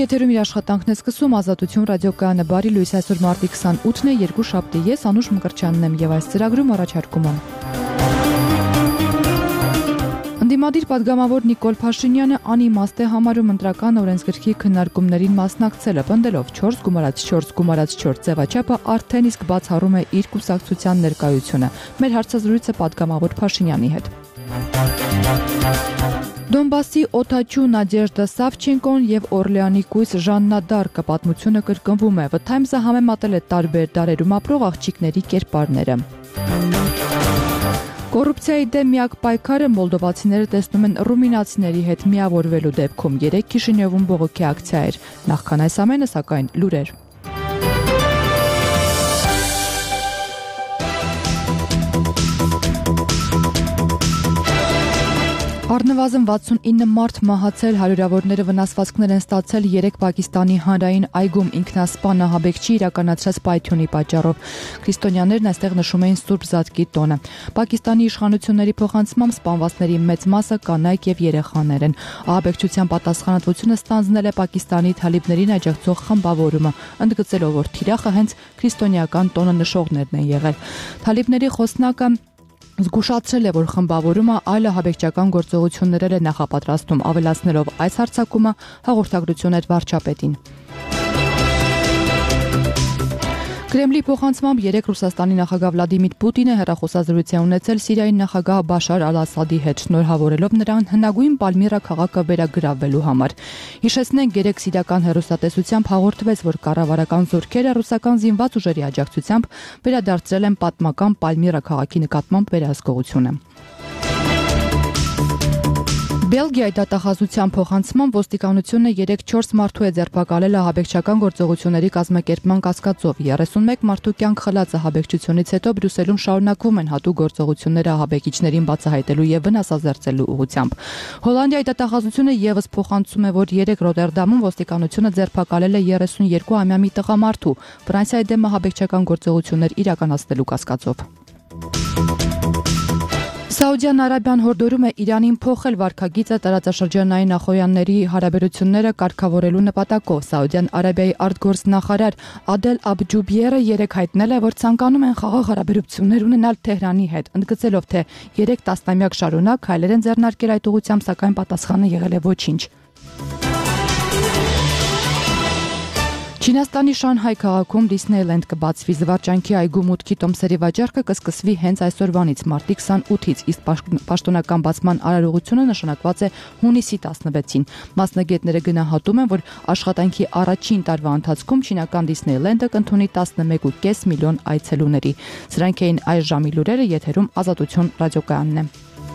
եթերում իր աշխատանքն է սկսում Ազատություն ռադիոկայանը բարի լույս այսօր մարտի 28-ն է, երկուշաբթի ես Անուշ Մկրտչյանն եմ եւ այս ծրագրում առաջարկում եմ Ընդդիմադիր պատգամավոր Նիկոլ Փաշինյանը անիմաստ է համարում ընտրական օրենսգրքի քննարկումներին մասնակցելը, պնդելով 4+4+4 ձևաչափը արդեն իսկ բացառում է իր կուսակցության ներկայությունը։ Մեր հարցազրույցը պատգամավոր Փաշինյանի հետ։ Դոնբասի օդաչու Նադեժդա Սավչենկոն եւ Օրլեանի կույս Ժաննա Դարկը պատմությունը կրկնվում է։ The Times-ը համեմատել է տարբեր դարերում ապրող աղջիկների կերպարները։ Կոռուպցիայի դեմ միակ պայքարը մոլդովացիները տեսնում են ռումինացիների հետ միավորվելու դեպքում 3 Քիշինևում բողոքի ակցիա էր։ Նախքան այս ամենը, սակայն, լուրեր։ Առնվազն 69 մարդ մահացել, հարյուրավորները վնասվածքներ են ստացել 3 Պակիստանի հանրային այգում ինքնասպան ահաբեկչի իրականացրած պայթյունի պատճառով։ Քրիստոնյաներն այստեղ նշում էին Սուրբ Զատկի տոնը։ Պակիստանի իշխանությունների փոխանցմամբ սպանվածների մեծ մասը կանայք եւ երեխաներ են։ Ահաբեկչության պատասխանատվությունը ստանձնել է Պակիստանի թալիբներին աջակցող խմբավորումը, ընդգծելով, որ թիրախը հենց քրիստոնեական տոնը նշողներն են եղել։ Թալիբների խոսնակը զգուշացրել է, որ խմբավորումը այլ ահաբեկչական գործողություններ է նախապատրաստում, ավելացնելով այս հարձակումը հաղորդագրություն էր վարչապետին։ Կրեմլի փոխանցմամբ 3 Ռուսաստանի նախագահ Վլադիմիր Պուտինը հեռախոսազրույց է ունեցել Սիրիայի նախագահ Բաշար Ալ-Ասադի հետ, շնորհավորելով նրան հնագույն Պալմիրա քաղաքը վերագրավելու համար։ Հիշեցնենք, 3 սիրիական հեռուստատեսությամբ հաղորդվեց, որ կառավարական զորքերը ռուսական զինված ուժերի աջակցությամբ վերադարձրել են պատմական Պալմիրա քաղաքի նկատմամբ վերահսկողությունը։ Բելգիայի դատախազության փոխանցմամբ ոստիկանությունը 3-4 մարդու է ձերբակալել ահաբեկչական գործողությունների կազմակերպման կասկածով։ 31 մարդու կյանք խլած ահաբեկչությունից հետո Բրյուսելում շարունակվում են հատուկ գործողությունները ահաբեկիչներին բացահայտելու եւ վնասազերծելու ուղղությամբ։ Հոլանդիայի դատախազությունը եւս փոխանցում է, որ 3 Ռոտերդամում ոստիկանությունը ձերբակալել է 32-ամյա մի տղամարդու Ֆրանսիայի դեմ ահաբեկչական գործողություններ իրականացնելու կասկածով։ Սաուդյան Արաբիան հորդորում է Իրանին փոխել վարքագիծը տարածաշրջանային նախոյանների հարաբերությունները կարգավորելու նպատակով։ Սաուդյան Արաբիայի արտգործնախարար Ադել Աբջուբիերը երեկ հայտնել է, որ ցանկանում են խաղաղ հարաբերություններ ունենալ Թեհրանի հետ, ընդգծելով, թե 3 տասնամյակ շարունակ քայլեր են ձեռնարկել այդ ուղղությամբ, սակայն պատասխանը եղել է ոչինչ։ Չինաստանի Շանհայ քաղաքում Դիսնեյլենդ կբացվի, զվարճանքի այգու մուտքի տոմսերի վաճառքը կսկսվի հենց այսօրվանից մարտի 28-ից, իսկ պաշտոնական բացման արարողությունը նշանակված է հունիսի 16-ին։ Մասնագետները գնահատում են, որ աշխատանքի առաջին տարվա ընթացքում չինական Դիսնեյլենդը կընդունի 11.5 միլիոն այցելուների։ Սրանք էին այս ժամի լուրերը, եթերում Ազատություն ռադիոկայանն է։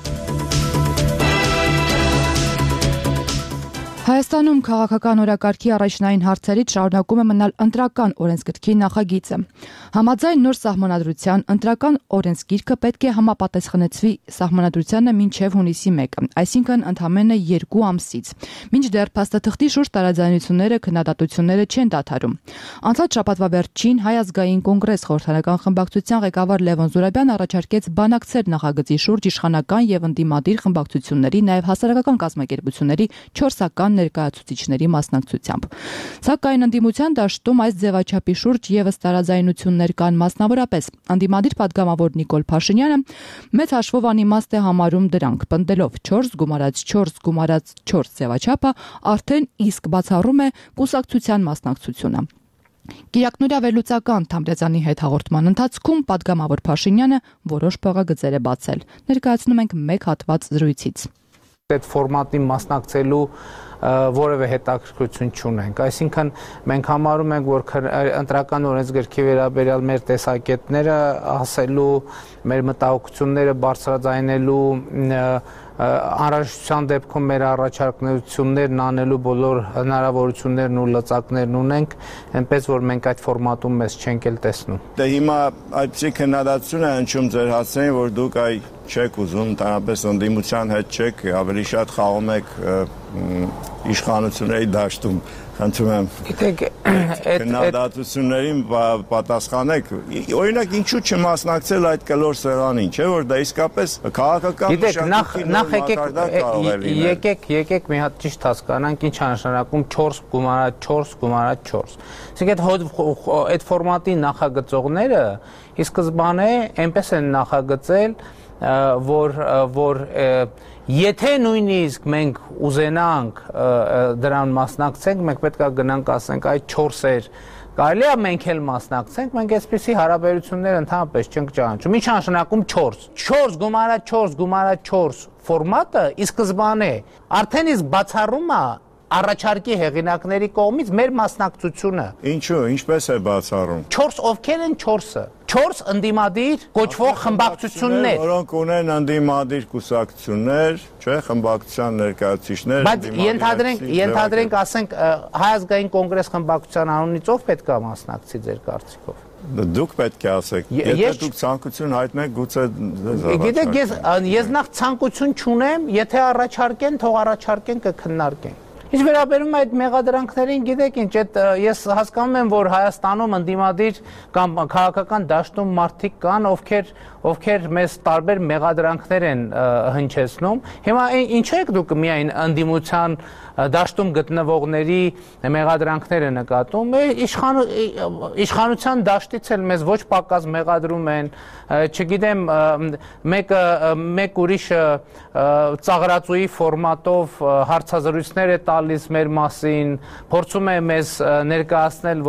Հայաստանում քաղաքական օրակարգի առաջնային հարցերից շարունակում է մնալ ընտրական օրենսգրքի նախագիծը։ Համաձայն նոր սահմանադրության ընտրական օրենսգիրքը պետք է համապատասխանեցվի սահմանադրությանը մինչև հունիսի 1-ը, այսինքն ընդամենը 2 ամսից։ Մինչդեռ փաստաթղթի շուրջ տարաձայնությունները, քննադատությունները չեն դադարում։ Անցած շաբաթվա վերջին Հայ ազգային կոնգրես խորհրդարանական խմբակցության ղեկավար Լևոն Զուրաբյանը առաջարկեց բանակցել նախագծի շուրջ իշխանական եւ ընդդիմադիր խմբակցությունների, նաեւ հասարակական կազմակերպությունների 4-ական ներկայացուցիչների մասնակցությամբ։ Սակայն ընդդիմության դաշտում այս ձևաչափի շուրջ եւս տարաձայնություններ կան, մասնավորապես ընդդիմադիր պատգամավոր Նիկոլ Փաշինյանը մեծ հաշվով անիմաստ է համարում դրանք, պնդելով 4+4+4 ձևաչափը արդեն իսկ բացառում է կուսակցության մասնակցությունը։ Կիրակնորյա վերլուծական Թամրեզյանի հետ հաղորդման ընթացքում պատգամավոր Փաշինյանը որոշ փողագծեր է բացել։ Ներկայացնում ենք մեկ հատված զրույցից։ Այդ ֆորմատին մասնակցելու որևէ հետաքրքրություն չունենք, այսինքն մենք համարում ենք, որ ընտրական օրենսգրքի վերաբերյալ մեր տեսակետները ասելու, մեր մտահոգությունները բարձրաձայնելու, անհրաժեշտության դեպքում մեր առաջարկություններն անելու բոլոր հնարավորություններն ու լծակներն ունենք, այնպես որ մենք այդ ֆորմատում մեզ չենք էլ տեսնում։ Դե հիմա այդպիսի քննադատություն է հնչում ձեր հասցեին, որ դուք այ չեք ուզում, տանապես ընդդիմության հետ չեք, ավելի շատ խաղում եք իշխանությունների դաշտում։ Խնդրում եմ, քննադատություններին պատասխանեք։ Օրինակ, ինչու չմասնակցել այդ կլոր սեղանին, չէ՞ որ դա իսկապես քաղաքական եկեք մի հատ ճիշտ հասկանանք, ինչ նշանակում 4 գումարած 4 գումարած 4։ Այսինքն այդ ֆորմատի նախագծողները ի սկզբանե այնպես են նախագծել, որ եթե նույնիսկ մենք ուզենանք դրան մասնակցենք, մենք պետք է գնանք ասենք այդ 4-եր կարելի է մենք էլ մասնակցենք, մենք այսպիսի հարաբերություններ ընդհանրապես չենք ճանաչում։ Ինչ նշանակում 4 գումարած 4 գումարած 4 ֆորմատը ի սկզբանե արդեն իսկ բացառում է առաջարկի հեղինակների կողմից մեր մասնակցությունը։ Ինչու, ինչպես է բացառում։ 4 ովքեր են 4-ը։ 4 ընդդիմադիր կոչվող խմբակցություններ, որոնք ունեն ընդդիմադիր կուսակցություններ, չէ՞, խմբակցության ներկայացուցիչներ, բայց ենթադրենք, ասենք Հայ ազգային կոնգրես խմբակցության անունից ով պետք է մասնակցի ձեր կարծիքով։ Դուք պետք է ասեք, եթե դուք ցանկություն հայտնեք, գուցե Գիտեք, ես նախ ցանկություն չունեմ, եթե առաջարկեն, թող առաջարկեն, կքննարկենք։ Ինչ վերաբերում է այդ մեղադրանքներին, գիտեք ինչ, ես հասկանում եմ, որ Հայաստանում ընդդիմադիր կամ քաղաքական դաշտում մարդիկ կան, ովքեր մեզ տարբեր մեղադրանքներ են հնչեցնում։ Հիմա ինչու եք դուք միայն ընդդիմության դաշտում գտնվողների մեղադրանքները նկատում, իշխանության դաշտից էլ մեզ ոչ պակաս մեղադրում են, չգիտեմ, մեկ ուրիշը ծաղրածուի ֆորմատով հարցազրույցներ է տալիս մեր մասին, փորձում է մեզ ներկայացնել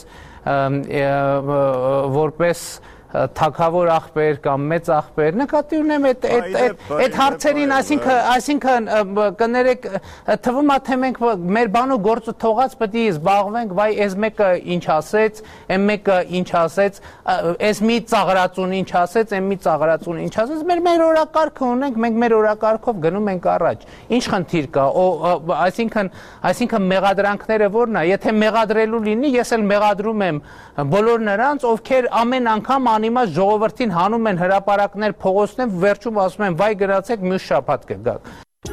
որպես թագավոր աղբեր կամ մեծ աղբեր, նկատի ունեմ այդ հարցերին, այսինքն կներեք, թվում է թե մենք մեր բան ու գործը թողած պետք է զբաղվենք, վայ այս մեկը ինչ ասեց, այն մեկը ինչ ասեց, այս մի ծաղրածուն ինչ ասեց, այն մի ծաղրածուն ինչ ասեց, մեր օրակարգը ունենք, մենք մեր օրակարգով գնում ենք առաջ։ Ինչ խնդիր կա, այսինքն մեղադրանքները որն է, եթե մեղադրելու լինի, ես էլ մեղադրում եմ բոլոր նրանց, ովքեր ամեն անգամ անիմաց ժողովրդին հանում են հրապարակներ փողոցներ, վերջում ասում են վայ գնացեք մյուս շաբաթ կգաք։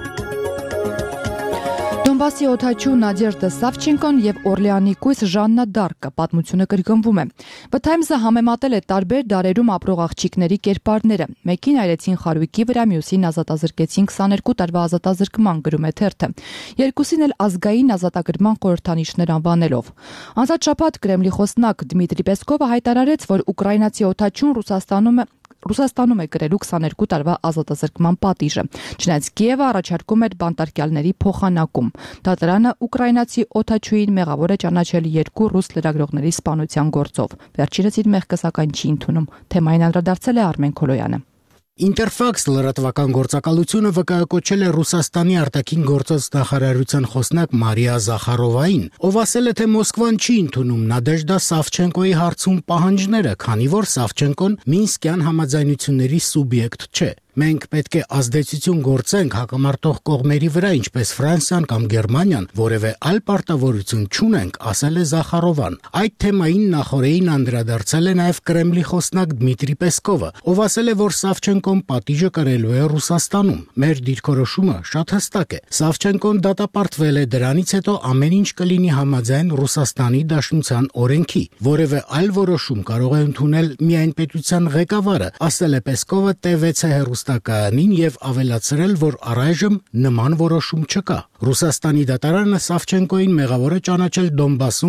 Դոնբասի օդաչու Նադեժդա Սավչենկոն եւ Օրլեանի կույս Ժաննա Դարկը պատմությունը կրկնվում է։ The Times-ը համեմատել է տարբեր դարերում ապրող աղջիկների կերպարները։ Մեկին այրեցին խարույկի վրա, մյուսին ազատազրկեցին 22 տարվա ազատազրկման, գրում է թերթը։ Երկուսին էլ ազգային ազատագրման խորհրդանիշներ անվանելով։ Անցած շաբաթ Կրեմլի խոսնակ Դմիտրի Պեսկովը հայտարարեց, որ ուկրաինացի օդաչուն Ռուսաստանում է գրելու 22 տարվա ազատազրկման պատիժը։ Չնայած Կիևը առաջարկում էր բանտարկյալների փոխանակում։ Դատարանը ուկրաինացի օդաչուին մեղավոր է ճանաչել 2 ռուս լրագրողների սպանության գործով։ Վերջինս իր մեղքը սակայն չի ընդունում։ Թեմային անդրադարձել է Արմեն Քոլոյանը։ Interfax լրատվական գործակալությունը վկայակոչել է Ռուսաստանի արտաքին գործոց նախարարության խոսնակ Մարիա Զախարովային, ով ասել է, թե Մոսկվան չի ընդունում Նադեժդա Սավչենկոյի հարցում պահանջները, քանի որ Սավչենկոն Մինսկյան համաձայնությունների սուբյեկտ չէ։ Մենք պետք է ազդեցություն գործենք հակամարտող կողմերի վրա, ինչպես Ֆրանսիան կամ Գերմանիան, որևէ այլ պարտավորություն չունենք, ասել է Զախարովան։ Այդ թեմային նախորդին անդրադարձել է նաև Կրեմլի խոսնակ Դմիտրի Պեսկովը, ով ասել է, որ Սավչենկոն պատիժը կրելու է Ռուսաստանում։ Մեր դիրքորոշումը շատ հստակ է։ Սավչենկոն դատապարտվել է, դրանից հետո ամեն ինչ կլինի համաձայն Ռուսաստանի Դաշնության օրենքի։ Որևէ այլ որոշում կարող է ընդունել միայն պետության ղեկավարը, ասել է Պեսկովը T6 հեռուստակայանին եւ ավելացրել, որ առայժմ նման որոշում չկա։ Ռուսաստանի դատարանը Սավչենկոյին մեղավոր է ճանաչել Դոնբասում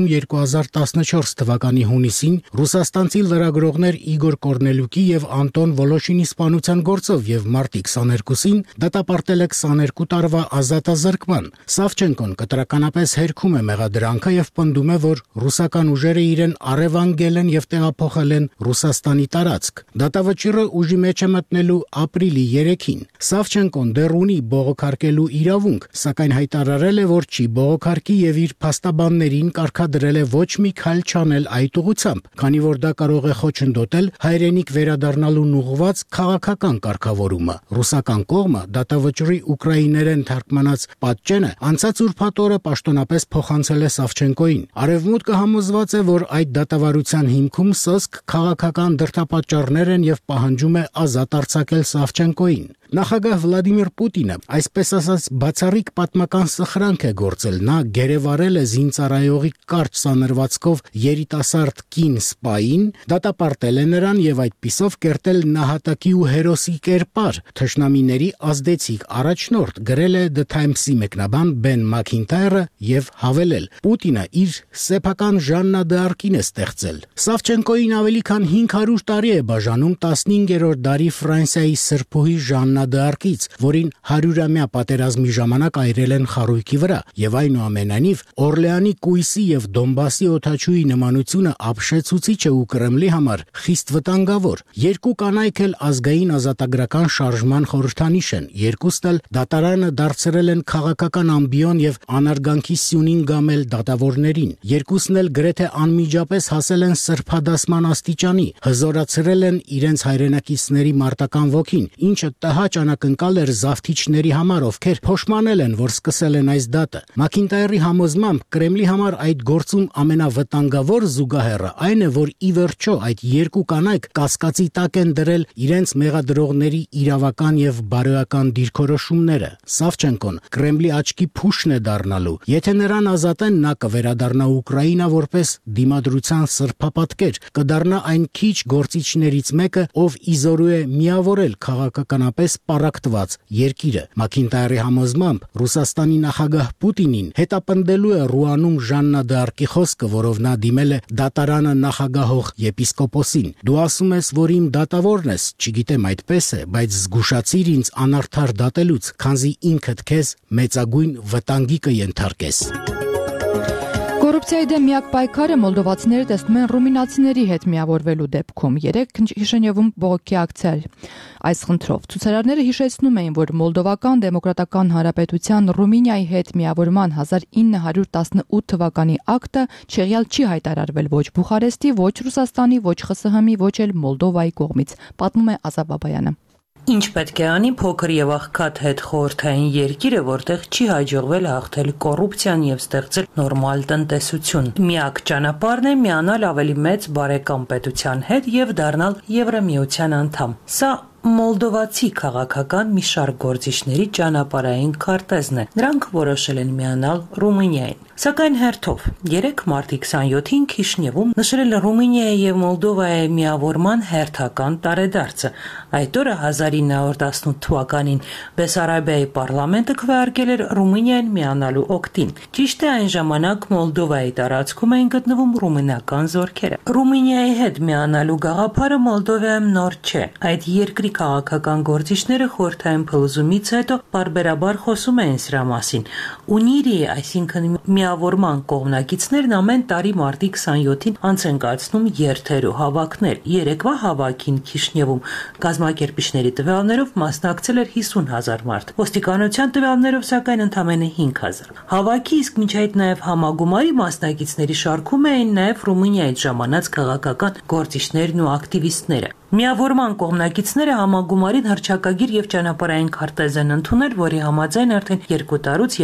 2014 թվականի հունիսին ռուսաստանցի լրագրողներ Իգոր Կորնելյուկի եւ Անտոն Վոլոշինի սպանության գործով եւ մարտի 22-ին դատապարտել է 22 տարվա ազատազրկման։ Սավչենկոն կտրականապես հերքում է մեղադրանքը եւ պնդում է, որ ռուսական ուժերը իրեն առևանգել են եւ տեղափոխել են Ռուսաստանի տարածք։ Դատավճիռը ուժի մեջ է մտնելու ապրիլի 3-ին։ Սավչենկոն դեռ ունի բողոքարկելու իրավունք, սակայն հայտարարել է, որ չի բողոքարկի եւ իր փաստաբաններին կարգադրել է ոչ մի քայլ չանել այդ ուղղությամբ, քանի որ դա կարող է խոչընդոտել հայրենիք վերադառնալուն ուղղված քաղաքական կարգավորումը։ Ռուսական կողմը դատավճռի ուկրաիներեն թարգմանած պատճենը անցած ուրբաթ օրը պաշտոնապես փոխանցել է Սավչենկոին։ Արևմուտքը համոզված է, որ այդ դատավարության հիմքում սոսկ քաղաքական դրդապատճառներ են եւ պահանջում է ազատ արձակել Սավչենկոին։ Նախագահ Վլադիմիր Պուտինը այսպես ասած բացառիկ պատմական սխրանք է գործել։ Նա գերեվարել է զինծառայողի կարճ սանրվածքով երիտասարդ կին սպային, դատապարտել է նրան եւ այդպիսով կերտել նահատակի ու հերոսի կերպար։ Թշնամիների ազդեցիկ առաջնորդ գրել է The Times-ի մեկնաբան Բեն Մաքինթայրը եւ հավելել. Պուտինը իր սեփական Ժաննա դ'Արկին է ստեղծել։ Սավչենկոին ավելի քան 500 տարի է բաժանում 15-րդ դարի Ֆրանսիայի սրբուհի Ժաննա դ'Արկից, որին 100-ամյա պատերազմի ժամանակ այրել են խարույկի վրա, եւ այնուամենայնիվ Օրլեանի կույսի եւ Դոնբասի օդաչուի նմանությունը ապշեցուցիչ է ու Կրեմլի համար խիստ վտանգավոր։ Երկու կանայք էլ ազգային ազատագրական շարժման խորհրդանիշ են, երկուսն էլ դատարանը դարձրել են քաղաքական ամբիոն եւ անարգանքի սյունին գամել դատավորներին։ Երկուսն էլ գրեթե անմիջապես հասել են սրբադասման աստիճանի, հզորացրել են իրենց հայրենակիցների մարտական ոգին, ինչը տհաճ անակնկալ էր զավթիչների համար, ովքեր փոշմանել են, որ սկսել են այս դատը։ Մաքինտայրի համոզմամբ Կրեմլի համար այդ գործում ամենավտանգավոր զուգահեռը այն է, որ ի վերջո այդ երկու կանայք կասկածի տակ են դրել իրենց մեղադրողների իրավական եւ բարոյական դիրքորոշումները։ Սավչենկոն Կրեմլի աչքի փուշն է դառնալու։ Եթե նրան ազատեն, նա կվերադառնա Ուկրաինա որպես դիմադրության սրբապատկեր, կդառնա այն քիչ գործիչներից մեկը, ով իզորու է միավորել քաղաքականապես պառակտված երկիրը։ Մաքինտայրի համոզմամբ Ռուսաստանի նախագահ Պուտինին հետապնդելու է Ռուանում Ժաննա դ'Արկի խոսքը, որով նա դիմել է դատարանը նախագահող եպիսկոպոսին։ Դու ասում ես, որ իմ դատավորն ես, չգիտեմ այդպես է, բայց զգուշացիր ինձ անարդար դատելուց, քանզի ինքդ քեզ մեծագույն վտանգի կենթարկես։ Կոռուպցիայի դեմ միակ պայքարը մոլդովացիները տեսնում են ռումինացիների հետ միավորվելու դեպքում։ Երեք Քիշինևում բողոքի ակցիա այս խնդրով։ Ցուցարարները հիշեցնում էին, որ Մոլդովական դեմոկրատական հանրապետության Ռումինիայի հետ միավորման 1918 թվականի ակտը չեղյալ չի հայտարարվել ոչ Բուխարեստի, ոչ Ռուսաստանի, ոչ ԽՍՀՄ-ի, ոչ էլ Մոլդովայի կողմից, պատմում է Ազատ Բաբայանը։ Ինչ պետք է անի փոքր եւ աղքատ հետ խորհրդային երկիրը, որտեղ չի հաջողվել հաղթել կոռուպցիան եւ ստեղծել նորմալ տնտեսություն։ Միակ ճանապարհն է միանալ ավելի մեծ բարեկամ պետության հետ եւ դառնալ Եվրամիության անդամ։ Սա Մոլդովացի քաղաքական մի շարք գործիչների ճանապարհային քարտեզն է։ Նրանք որոշել են միանալ Ռումինիային։ Սակայն հերթով 3 մարտի 27-ին Քիշինևում նշել Ռումինիայի եւ Մոլդովայի միավորման հերթական տարեդարձը։ Այդ օրը 1918 թվականին Բեսարաբիայի պարլամենտը քվեարկել էր Ռումինիային միանալու օգտին։ Ճիշտ է, այն ժամանակ Մոլդովայի տարածքում էին գտնվում ռումինական զորքերը։ Ռումինիայի հետ միանալու գաղափարը Մոլդովայում նոր չէ։ Այդ երկրի քաղաքական գործիչները խորհրդային փլուզումից հետո բարբերաբար խոսում էին սրա մասին։ Ունիրի, այսինքն միավորման կողմնակիցներն ամեն տարի մարտի 27-ին անց են կացնում երթեր ու հավաքներ։ Երեկվա հավաքին Քիշինևում կազմակերպիչների տվյալներով մասնակցել էր 50,000 մարդ։ Ոստիկանության տվյալներով սակայն ընդամենը 5,000։ Հավաքի իսկ մինչ այդ նաև համագումարի մասնակիցների շարքում էին նաև Ռումինիայից ժամանած քաղաքական գործիչներն ու ակտիվիստները։ Միավորման կողմնակիցները համագումարին հռչակագիր եւ ճանապարհային քարտեզ են ընդունել, որի համաձայն արդեն 2 տարուց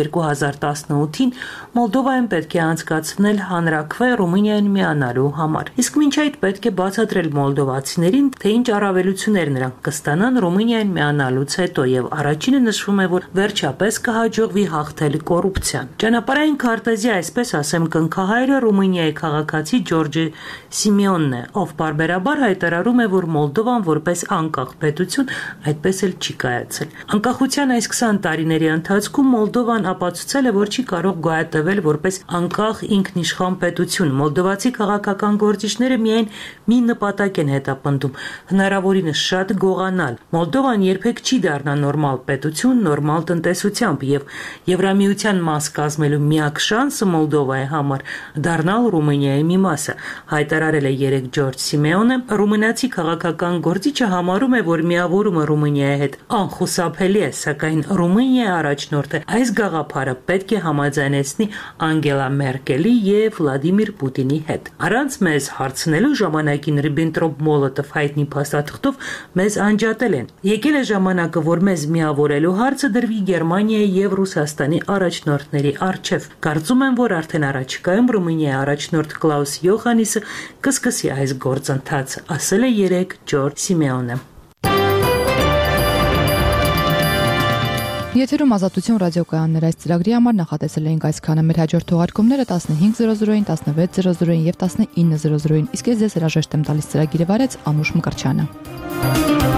2018-ին Մոլդովայում պետք է անցկացնել հանրաքվե Ռումինիային միանալու համար։ Իսկ մինչ այդ պետք է բացատրել մոլդովացիներին, թե ինչ առավելություններ նրանք կստանան Ռումինիային միանալուց հետո, եւ առաջինը նշվում է, որ վերջապես կհաջողվի հաղթել կոռուպցիան։ Ճանապարհային քարտեզի, այսպես ասեմ, կնքահայրը Ռումինիայի քաղաքացի Ջորջի Սիմեոնն է, ով բարբերաբար հայտարարում է, որ Մոլդովան որպես անկախ պետություն այդպես էլ չի կայացել։ Անկախության այս 20 տարիների ընթացքում Մոլդովան ապացուցել է, որ չի կարող գոյատևել որպես անկախ ինքնիշխան պետություն։ Մոլդովացի քաղաքական գործիչները միայն մի նպատակ են հետապնդում՝ հնարավորինս շատ գողանալ։ Մոլդովան երբեք չի դառնա նորմալ պետություն, նորմալ տնտեսությամբ, եւ Եվրամիության մաս կազմելու միակ շանսը Մոլդովայի համար դառնալ Ռումինիայի մի մասը, հայտարարել է երեք Ջորջ Սիմեոնը, ռումինացի քաղաքական քաղաքական գործիչը համարում է, որ միավորումը Ռումինիայի հետ անխուսափելի է, սակայն Ռումինիայի առաջնորդը այս գաղափարը պետք է համաձայնեցնի Անգելա Մերկելի եւ Վլադիմիր Պուտինի հետ։ Առանց մեզ հարցնելու ժամանակին Ռիբենտրոպ-Մոլոտով հայտնի փաստաթղթով մեզ անջատել են։ Եկել է ժամանակը, որ մեզ միավորելու հարցը դրվի Գերմանիայի եւ Ռուսաստանի առաջնորդների առջեւ։ Կարծում եմ, որ արդեն առաջիկայում Ռումինիայի առաջնորդ Կլաուս Յոխաննիսը կսկսի այս գործընթացը, ասել է երեկ Ջորջ Սիմեոնը։ Եթերում Ազատություն ռադիոկայաններ այս ծրագրի համար նախատեսել էինք այսքանը։ Մեր հաջորդ թողարկումները 15:00-ին, 16:00-ին եւ 19:00-ին, իսկ ես ձեզ հրաժեշտ եմ տալիս ծրագիրը վարեց Անուշ Մկրտչյանը։